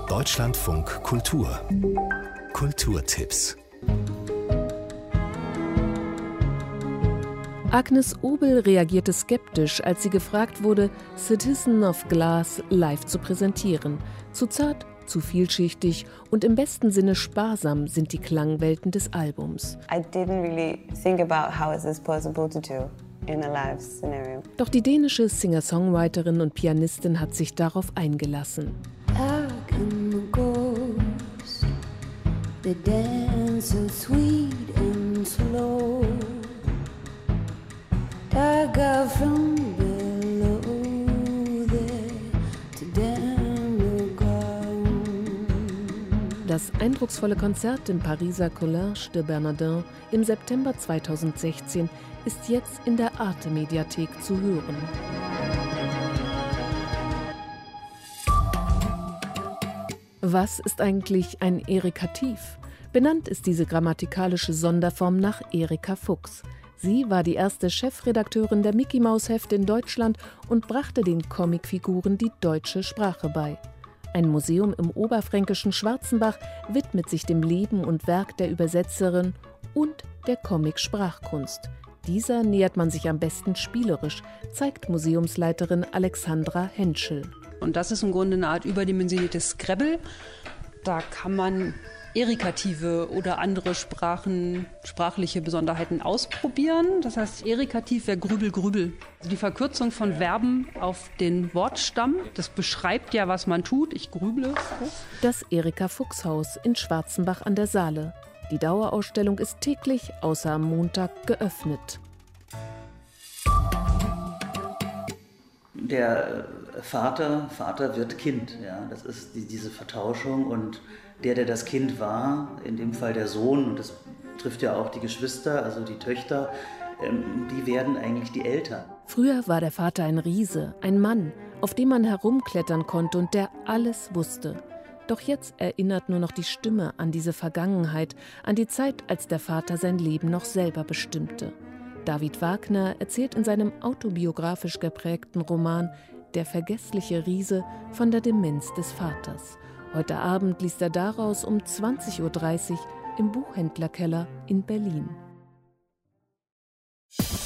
Deutschlandfunk Kultur. Kulturtipps. Agnes Obel reagierte skeptisch, als sie gefragt wurde, Citizen of Glass live zu präsentieren. Zu zart, zu vielschichtig und im besten Sinne sparsam sind die Klangwelten des Albums. I didn't really think about how is this possible to do in a live scenario. Doch die dänische Singer-Songwriterin und Pianistin hat sich darauf eingelassen. They dance so sweet and slow. I got from below there to down the ground. Das eindrucksvolle Konzert im Pariser Collège de Bernardin im September 2016 ist jetzt in der Arte-Mediathek zu hören. Was ist eigentlich ein Erikativ? Benannt ist diese grammatikalische Sonderform nach Erika Fuchs. Sie war die erste Chefredakteurin der Mickey-Maus-Hefte in Deutschland und brachte den Comicfiguren die deutsche Sprache bei. Ein Museum im oberfränkischen Schwarzenbach widmet sich dem Leben und Werk der Übersetzerin und der Comic-Sprachkunst. Dieser nähert man sich am besten spielerisch, zeigt Museumsleiterin Alexandra Henschel. Und das ist im Grunde eine Art überdimensioniertes Scrabble. Da kann man Erikative oder andere sprachliche Besonderheiten ausprobieren. Das heißt, Erikativ wäre Grübel, Grübel. Also die Verkürzung von Verben auf den Wortstamm. Das beschreibt ja, was man tut. Ich grüble. Das Erika-Fuchs-Haus in Schwarzenbach an der Saale. Die Dauerausstellung ist täglich, außer am Montag, geöffnet. Der Vater wird Kind. Ja, das ist diese Vertauschung und der das Kind war, in dem Fall der Sohn, und das trifft ja auch die Geschwister, also die Töchter, die werden eigentlich die Eltern. Früher war der Vater ein Riese, ein Mann, auf dem man herumklettern konnte und der alles wusste. Doch jetzt erinnert nur noch die Stimme an diese Vergangenheit, an die Zeit, als der Vater sein Leben noch selber bestimmte. David Wagner erzählt in seinem autobiografisch geprägten Roman Der vergessliche Riese von der Demenz des Vaters. Heute Abend liest er daraus um 20:30 Uhr im Buchhändlerkeller in Berlin.